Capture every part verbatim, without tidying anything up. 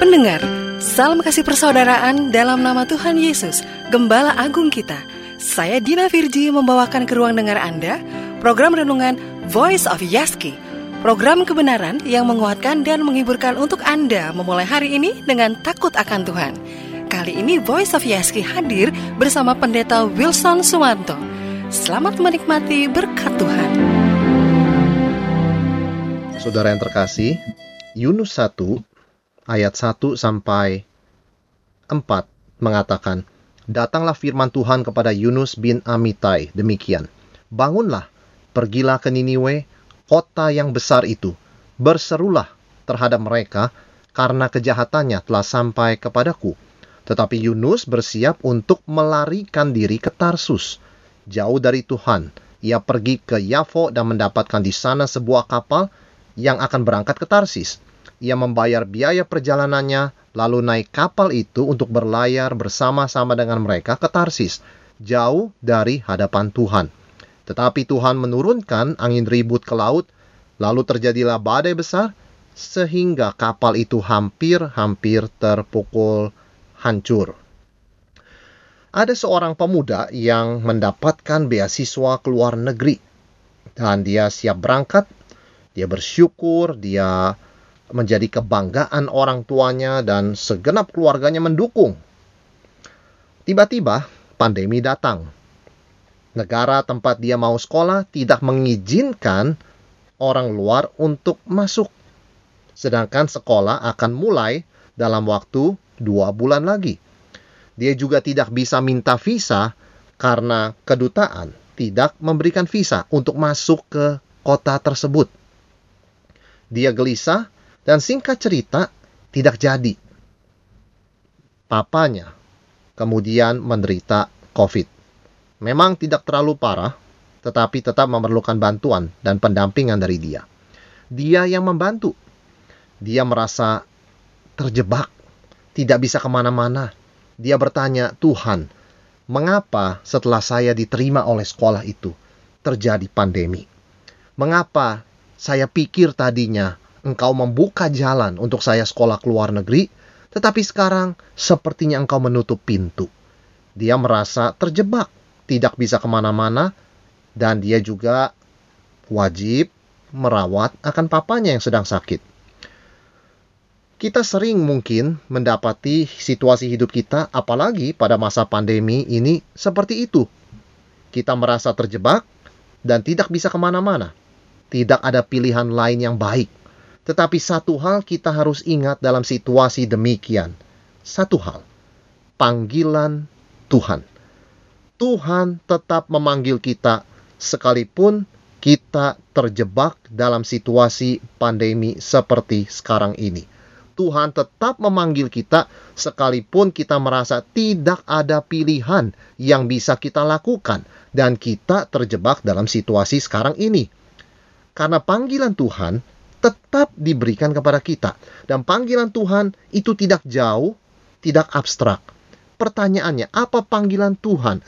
Pendengar, salam kasih persaudaraan dalam nama Tuhan Yesus, Gembala Agung kita. Saya Dina Virji membawakan ke ruang dengar Anda program renungan Voice of Yaski, program kebenaran yang menguatkan dan menghiburkan untuk Anda memulai hari ini dengan takut akan Tuhan. Kali ini Voice of Yaski hadir bersama Pendeta Wilson Suwanto. Selamat menikmati berkat Tuhan. Saudara yang terkasih, Yunus satu ayat satu sampai empat mengatakan, "Datanglah firman Tuhan kepada Yunus bin Amitai demikian, bangunlah, pergilah ke Niniwe, kota yang besar itu, berserulah terhadap mereka, karena kejahatannya telah sampai kepadaku." Tetapi Yunus bersiap untuk melarikan diri ke Tarsus, jauh dari Tuhan. Ia pergi ke Yafo dan mendapatkan di sana sebuah kapal yang akan berangkat ke Tarsis. Ia membayar biaya perjalanannya, lalu naik kapal itu untuk berlayar bersama-sama dengan mereka ke Tarsis, jauh dari hadapan Tuhan. Tetapi Tuhan menurunkan angin ribut ke laut, lalu terjadilah badai besar, sehingga kapal itu hampir-hampir terpukul hancur. Ada seorang pemuda yang mendapatkan beasiswa ke luar negeri, dan dia siap berangkat. Dia bersyukur, dia menjadi kebanggaan orang tuanya dan segenap keluarganya mendukung. Tiba-tiba pandemi datang. Negara tempat dia mau sekolah tidak mengizinkan orang luar untuk masuk. Sedangkan sekolah akan mulai dalam waktu dua bulan lagi. Dia juga tidak bisa minta visa karena kedutaan tidak memberikan visa untuk masuk ke kota tersebut. Dia gelisah. Dan singkat cerita, tidak jadi. Papanya kemudian menderita COVID. Memang tidak terlalu parah, tetapi tetap memerlukan bantuan dan pendampingan dari dia. Dia yang membantu. Dia merasa terjebak, tidak bisa kemana-mana. Dia bertanya, "Tuhan, mengapa setelah saya diterima oleh sekolah itu, terjadi pandemi? Mengapa saya pikir tadinya Engkau membuka jalan untuk saya sekolah ke luar negeri, tetapi sekarang sepertinya Engkau menutup pintu?" Dia merasa terjebak, tidak bisa kemana-mana, dan dia juga wajib merawat akan papanya yang sedang sakit. Kita sering mungkin mendapati situasi hidup kita, apalagi pada masa pandemi ini, seperti itu. Kita merasa terjebak dan tidak bisa kemana-mana. Tidak ada pilihan lain yang baik. Tetapi satu hal kita harus ingat dalam situasi demikian. Satu hal, panggilan Tuhan. Tuhan tetap memanggil kita sekalipun kita terjebak dalam situasi pandemi seperti sekarang ini. Tuhan tetap memanggil kita sekalipun kita merasa tidak ada pilihan yang bisa kita lakukan dan kita terjebak dalam situasi sekarang ini. Karena panggilan Tuhan tetap diberikan kepada kita. Dan panggilan Tuhan itu tidak jauh, tidak abstrak. Pertanyaannya, apa panggilan Tuhan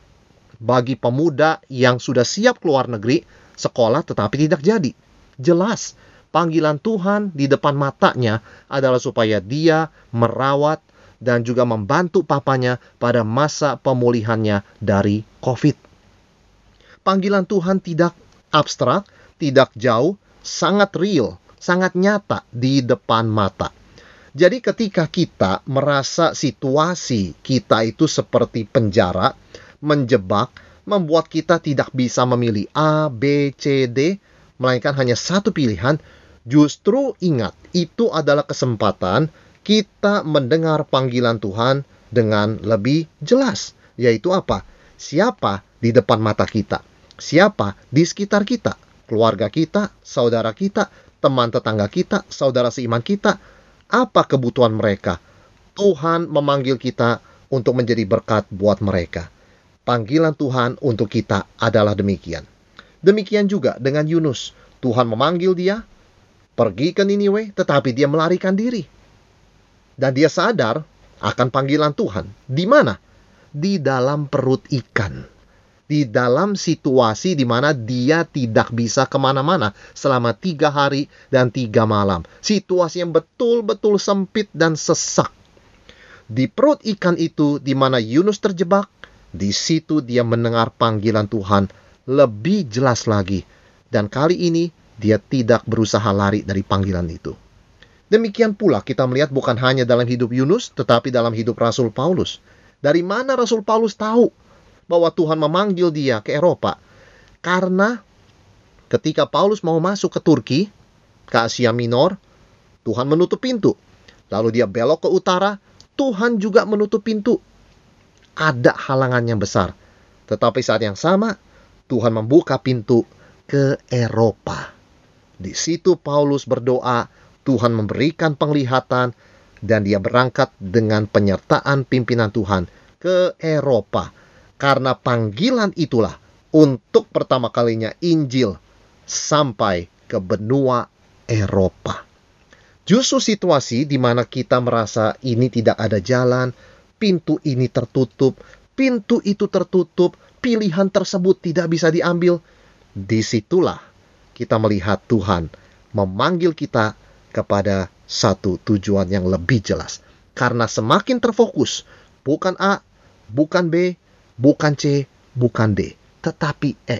bagi pemuda yang sudah siap keluar negeri, sekolah tetapi tidak jadi? Jelas, panggilan Tuhan di depan matanya adalah supaya dia merawat dan juga membantu papanya pada masa pemulihannya dari COVID. Panggilan Tuhan tidak abstrak, tidak jauh, sangat real, sangat nyata di depan mata. Jadi ketika kita merasa situasi kita itu seperti penjara, menjebak, membuat kita tidak bisa memilih A, B, C, D, melainkan hanya satu pilihan, justru ingat, itu adalah kesempatan kita mendengar panggilan Tuhan dengan lebih jelas. Yaitu apa? Siapa di depan mata kita? Siapa di sekitar kita? Keluarga kita, saudara kita, teman tetangga kita, saudara seiman kita, apa kebutuhan mereka? Tuhan memanggil kita untuk menjadi berkat buat mereka. Panggilan Tuhan untuk kita adalah demikian. Demikian juga dengan Yunus. Tuhan memanggil dia, pergi ke Niniwe, tetapi dia melarikan diri. Dan dia sadar akan panggilan Tuhan. Di mana? Di dalam perut ikan. Di di dalam situasi di mana dia tidak bisa kemana-mana selama tiga hari dan tiga malam. Situasi yang betul-betul sempit dan sesak. Di perut ikan itu di mana Yunus terjebak, di situ dia mendengar panggilan Tuhan lebih jelas lagi. Dan kali ini dia tidak berusaha lari dari panggilan itu. Demikian pula kita melihat bukan hanya dalam hidup Yunus, tetapi dalam hidup Rasul Paulus. Dari mana Rasul Paulus tahu bahwa Tuhan memanggil dia ke Eropa? Karena ketika Paulus mau masuk ke Turki, ke Asia Minor, Tuhan menutup pintu. Lalu dia belok ke utara, Tuhan juga menutup pintu. Ada halangan yang besar. Tetapi saat yang sama, Tuhan membuka pintu ke Eropa. Di situ Paulus berdoa, Tuhan memberikan penglihatan, dan dia berangkat dengan penyertaan pimpinan Tuhan ke Eropa. Karena panggilan itulah untuk pertama kalinya Injil sampai ke benua Eropa. Justru situasi di mana kita merasa ini tidak ada jalan, pintu ini tertutup, pintu itu tertutup, pilihan tersebut tidak bisa diambil. Disitulah kita melihat Tuhan memanggil kita kepada satu tujuan yang lebih jelas. Karena semakin terfokus, bukan A, bukan B, bukan C, bukan D, tetapi E.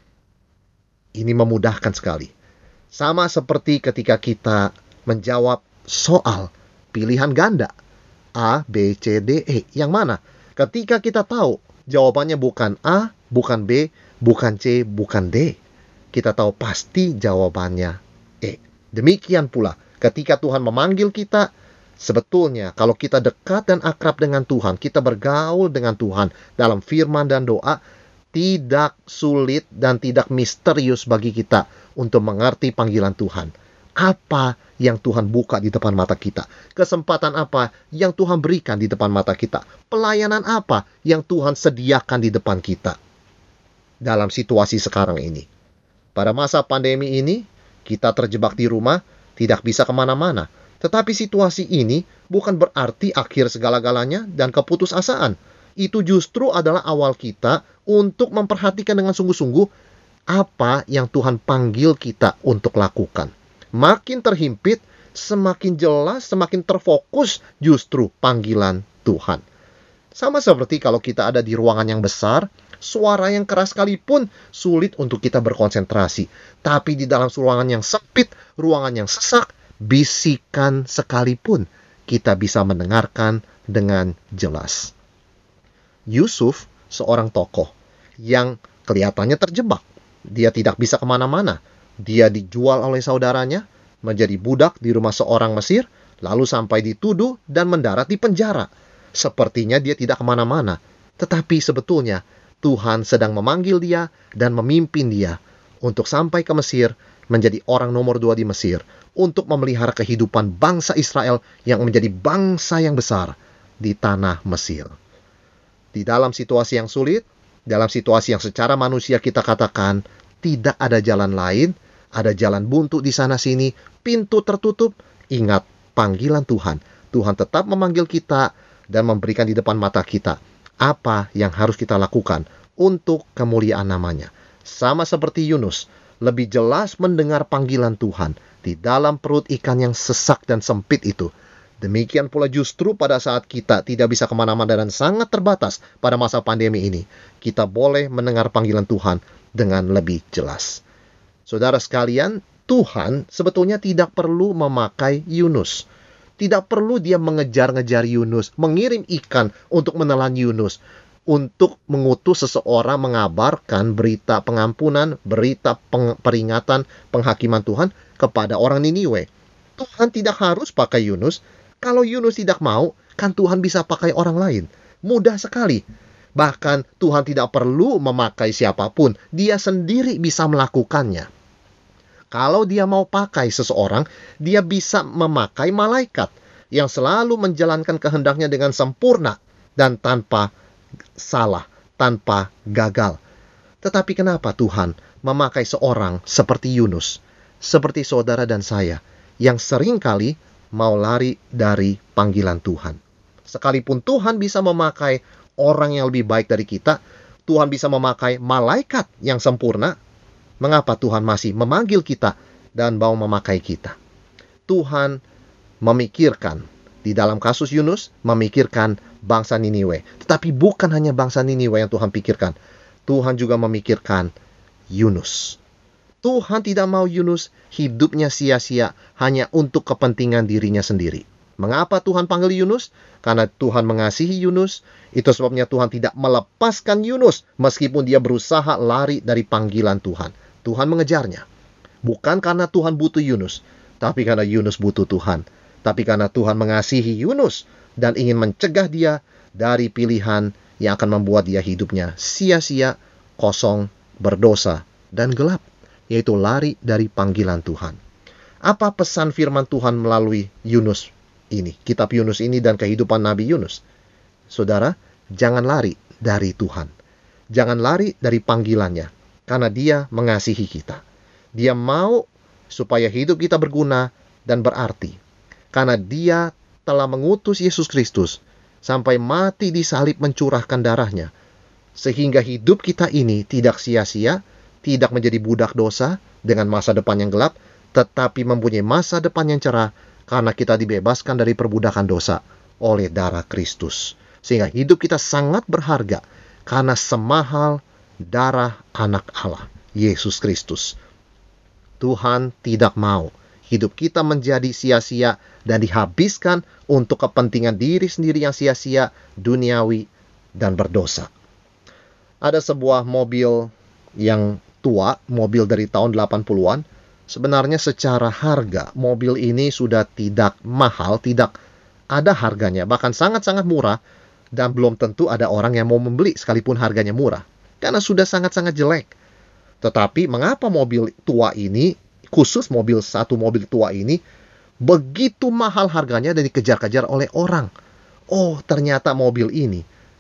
Ini memudahkan sekali. Sama seperti ketika kita menjawab soal pilihan ganda A, B, C, D, E. Yang mana? Ketika kita tahu jawabannya bukan A, bukan B, bukan C, bukan D, kita tahu pasti jawabannya E. Demikian pula ketika Tuhan memanggil kita, sebetulnya kalau kita dekat dan akrab dengan Tuhan, kita bergaul dengan Tuhan dalam firman dan doa, tidak sulit dan tidak misterius bagi kita untuk mengerti panggilan Tuhan. Apa yang Tuhan buka di depan mata kita? Kesempatan apa yang Tuhan berikan di depan mata kita? Pelayanan apa yang Tuhan sediakan di depan kita? Dalam situasi sekarang ini. Pada masa pandemi ini, kita terjebak di rumah, tidak bisa kemana-mana. Tetapi situasi ini bukan berarti akhir segala-galanya dan keputusasaan. Itu justru adalah awal kita untuk memperhatikan dengan sungguh-sungguh apa yang Tuhan panggil kita untuk lakukan. Makin terhimpit, semakin jelas, semakin terfokus justru panggilan Tuhan. Sama seperti kalau kita ada di ruangan yang besar, suara yang keras sekalipun sulit untuk kita berkonsentrasi. Tapi di dalam ruangan yang sempit, ruangan yang sesak, bisikan sekalipun kita bisa mendengarkan dengan jelas. Yusuf, seorang tokoh yang kelihatannya terjebak. Dia tidak bisa kemana-mana. Dia dijual oleh saudaranya, menjadi budak di rumah seorang Mesir, lalu sampai dituduh dan mendarat di penjara. Sepertinya dia tidak kemana-mana. Tetapi sebetulnya Tuhan sedang memanggil dia dan memimpin dia untuk sampai ke Mesir, menjadi orang nomor dua di Mesir, untuk memelihara kehidupan bangsa Israel yang menjadi bangsa yang besar di tanah Mesir. Di dalam situasi yang sulit, dalam situasi yang secara manusia kita katakan tidak ada jalan lain, ada jalan buntu di sana-sini, pintu tertutup, ingat panggilan Tuhan. Tuhan tetap memanggil kita dan memberikan di depan mata kita apa yang harus kita lakukan untuk kemuliaan namanya. Sama seperti Yunus, lebih jelas mendengar panggilan Tuhan di dalam perut ikan yang sesak dan sempit itu. Demikian pula justru pada saat kita tidak bisa kemana-mana dan sangat terbatas pada masa pandemi ini, kita boleh mendengar panggilan Tuhan dengan lebih jelas. Saudara sekalian, Tuhan sebetulnya tidak perlu memakai Yunus. Tidak perlu dia mengejar-ngejar Yunus, mengirim ikan untuk menelan Yunus, untuk mengutus seseorang mengabarkan berita pengampunan, berita peng- peringatan, penghakiman Tuhan kepada orang Niniwe. Tuhan tidak harus pakai Yunus. Kalau Yunus tidak mau, kan Tuhan bisa pakai orang lain. Mudah sekali. Bahkan Tuhan tidak perlu memakai siapapun. Dia sendiri bisa melakukannya. Kalau dia mau pakai seseorang, dia bisa memakai malaikat yang selalu menjalankan kehendaknya dengan sempurna dan tanpa salah, tanpa gagal. Tetapi kenapa Tuhan memakai seorang seperti Yunus, seperti saudara dan saya, yang seringkali mau lari dari panggilan Tuhan? Sekalipun Tuhan bisa memakai orang yang lebih baik dari kita, Tuhan bisa memakai malaikat yang sempurna, mengapa Tuhan masih memanggil kita dan mau memakai kita? Tuhan memikirkan, di dalam kasus Yunus, memikirkan bangsa Niniwe. Tetapi bukan hanya bangsa Niniwe yang Tuhan pikirkan. Tuhan juga memikirkan Yunus. Tuhan tidak mau Yunus hidupnya sia-sia hanya untuk kepentingan dirinya sendiri. Mengapa Tuhan panggil Yunus? Karena Tuhan mengasihi Yunus. Itu sebabnya Tuhan tidak melepaskan Yunus meskipun dia berusaha lari dari panggilan Tuhan. Tuhan mengejarnya. Bukan karena Tuhan butuh Yunus, tapi karena Yunus butuh Tuhan. Tapi karena Tuhan mengasihi Yunus dan ingin mencegah dia dari pilihan yang akan membuat dia hidupnya sia-sia, kosong, berdosa, dan gelap, yaitu lari dari panggilan Tuhan. Apa pesan firman Tuhan melalui Yunus ini, kitab Yunus ini dan kehidupan Nabi Yunus? Saudara, jangan lari dari Tuhan. Jangan lari dari panggilannya, karena dia mengasihi kita. Dia mau supaya hidup kita berguna dan berarti. Karena dia telah mengutus Yesus Kristus sampai mati di salib mencurahkan darahnya. Sehingga hidup kita ini tidak sia-sia, tidak menjadi budak dosa dengan masa depan yang gelap, tetapi mempunyai masa depan yang cerah karena kita dibebaskan dari perbudakan dosa oleh darah Kristus. Sehingga hidup kita sangat berharga karena semahal darah anak Allah, Yesus Kristus. Tuhan tidak mau hidup kita menjadi sia-sia dan dihabiskan untuk kepentingan diri sendiri yang sia-sia, duniawi, dan berdosa. Ada sebuah mobil yang tua, mobil dari tahun delapan puluhan. Sebenarnya secara harga, mobil ini sudah tidak mahal, tidak ada harganya, bahkan sangat-sangat murah, dan belum tentu ada orang yang mau membeli sekalipun harganya murah, karena sudah sangat-sangat jelek. Tetapi mengapa mobil tua ini, khusus mobil satu mobil tua ini, begitu mahal harganya dan dikejar-kejar oleh orang? Oh, ternyata mobil ini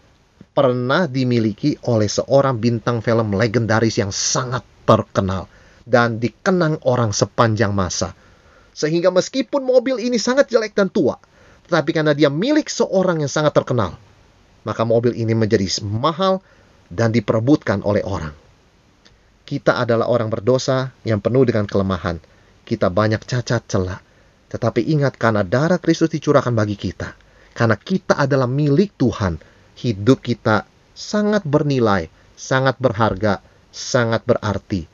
pernah dimiliki oleh seorang bintang film legendaris yang sangat terkenal dan dikenang orang sepanjang masa. Sehingga meskipun mobil ini sangat jelek dan tua, tetapi karena dia milik seorang yang sangat terkenal, maka mobil ini menjadi mahal dan diperebutkan oleh orang. Kita adalah orang berdosa yang penuh dengan kelemahan. Kita banyak cacat celah. Tetapi ingat, karena darah Kristus dicurahkan bagi kita, karena kita adalah milik Tuhan, hidup kita sangat bernilai, sangat berharga, sangat berarti.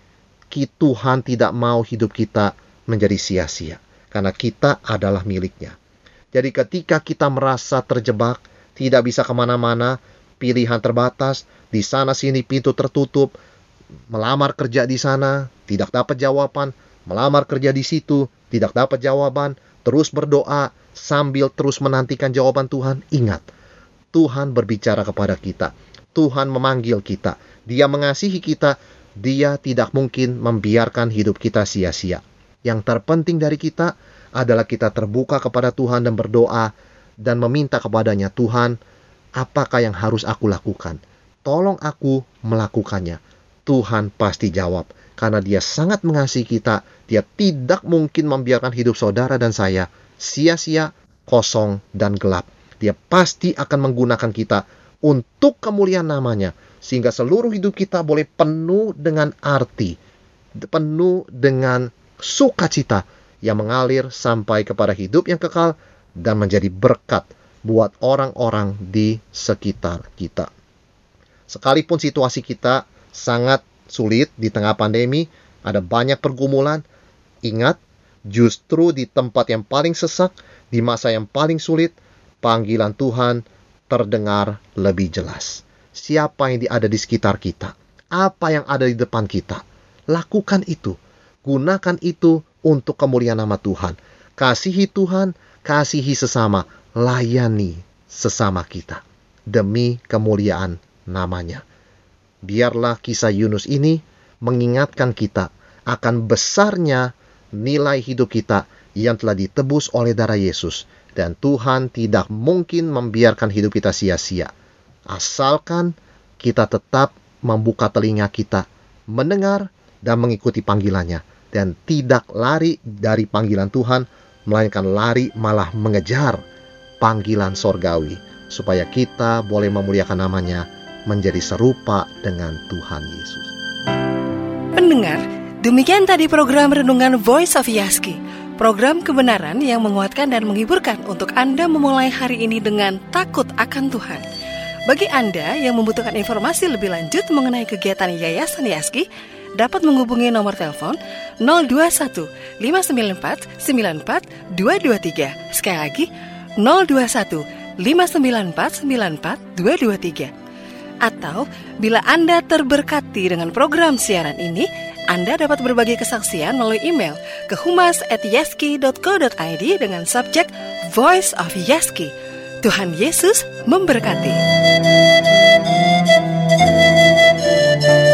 Tuhan tidak mau hidup kita menjadi sia-sia, karena kita adalah miliknya. Jadi ketika kita merasa terjebak, tidak bisa kemana-mana, pilihan terbatas, di sana sini pintu tertutup, melamar kerja di sana, tidak dapat jawaban, melamar kerja di situ, tidak dapat jawaban, terus berdoa, sambil terus menantikan jawaban Tuhan. Ingat, Tuhan berbicara kepada kita, Tuhan memanggil kita, Dia mengasihi kita, Dia tidak mungkin membiarkan hidup kita sia-sia. Yang terpenting dari kita adalah kita terbuka kepada Tuhan dan berdoa, dan meminta kepadanya, Tuhan, apakah yang harus aku lakukan? Tolong aku melakukannya. Tuhan pasti jawab, karena Dia sangat mengasihi kita. Dia tidak mungkin membiarkan hidup saudara dan saya sia-sia, kosong, dan gelap. Dia pasti akan menggunakan kita untuk kemuliaan namanya, sehingga seluruh hidup kita boleh penuh dengan arti, penuh dengan sukacita yang mengalir sampai kepada hidup yang kekal dan menjadi berkat buat orang-orang di sekitar kita. Sekalipun situasi kita sangat sulit di tengah pandemi, ada banyak pergumulan, ingat, justru di tempat yang paling sesak, di masa yang paling sulit, panggilan Tuhan terdengar lebih jelas. Siapa yang ada di sekitar kita, apa yang ada di depan kita, lakukan itu. Gunakan itu untuk kemuliaan nama Tuhan. Kasihi Tuhan, kasihi sesama, layani sesama kita demi kemuliaan namanya. Biarlah kisah Yunus ini mengingatkan kita akan besarnya nilai hidup kita yang telah ditebus oleh darah Yesus. Dan Tuhan tidak mungkin membiarkan hidup kita sia-sia, asalkan kita tetap membuka telinga kita, mendengar dan mengikuti panggilannya, dan tidak lari dari panggilan Tuhan, melainkan lari malah mengejar panggilan sorgawi, supaya kita boleh memuliakan namanya menjadi serupa dengan Tuhan Yesus. Pendengar, demikian tadi program Renungan Voice of Yaski, program kebenaran yang menguatkan dan menghiburkan untuk Anda memulai hari ini dengan takut akan Tuhan. Bagi Anda yang membutuhkan informasi lebih lanjut mengenai kegiatan Yayasan Yaski, dapat menghubungi nomor telepon nol dua satu lima sembilan empat sembilan empat dua dua tiga. Sekali lagi, nol dua satu lima sembilan empat sembilan empat dua dua tiga. Atau, bila Anda terberkati dengan program siaran ini, Anda dapat berbagi kesaksian melalui email ke humas at yaski dot co dot i d dengan subjek Voice of Yaski. Tuhan Yesus memberkati.